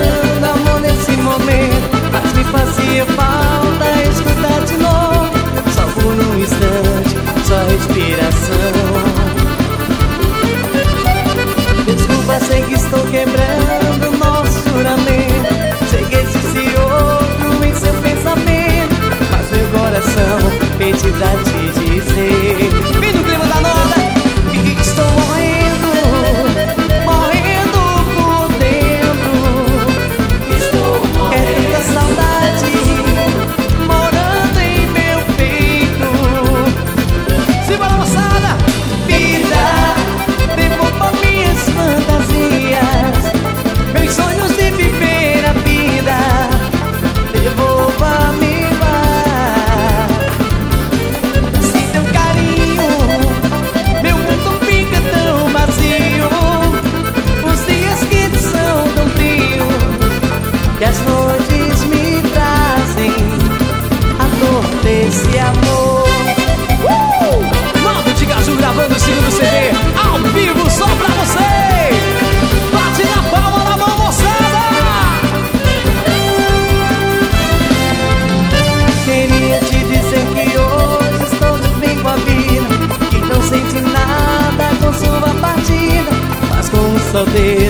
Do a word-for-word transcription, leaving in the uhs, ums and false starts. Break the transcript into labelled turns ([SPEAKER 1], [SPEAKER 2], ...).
[SPEAKER 1] querendo amor nesse momento, mas me fazia falta escutar de novo, só por um instante, só respiração. Desculpa, sei que estou quebrando nosso juramento, sei que existe outro em seu pensamento, mas meu coração pede pra te dizer, vem no clima da nota, que estou morrendo, morrendo por dentro. Estou morrendo, é tanta saudade morando em meu peito. Simbora, moçada! Vida, devolva minhas fantasias, meus sonhos de viver a vida, devolva-me. Sem teu carinho, meu mundo fica tão vazio. Os dias que são tão frios e as noites me trazem a dor desse amor. uh! Maldo de Gaju gravando o segundo C D ao vivo só pra você. Bate na palma na mão, moçada. Queria te dizer que hoje estou de bem com a vida, que não sente nada com sua partida, mas com um solteiro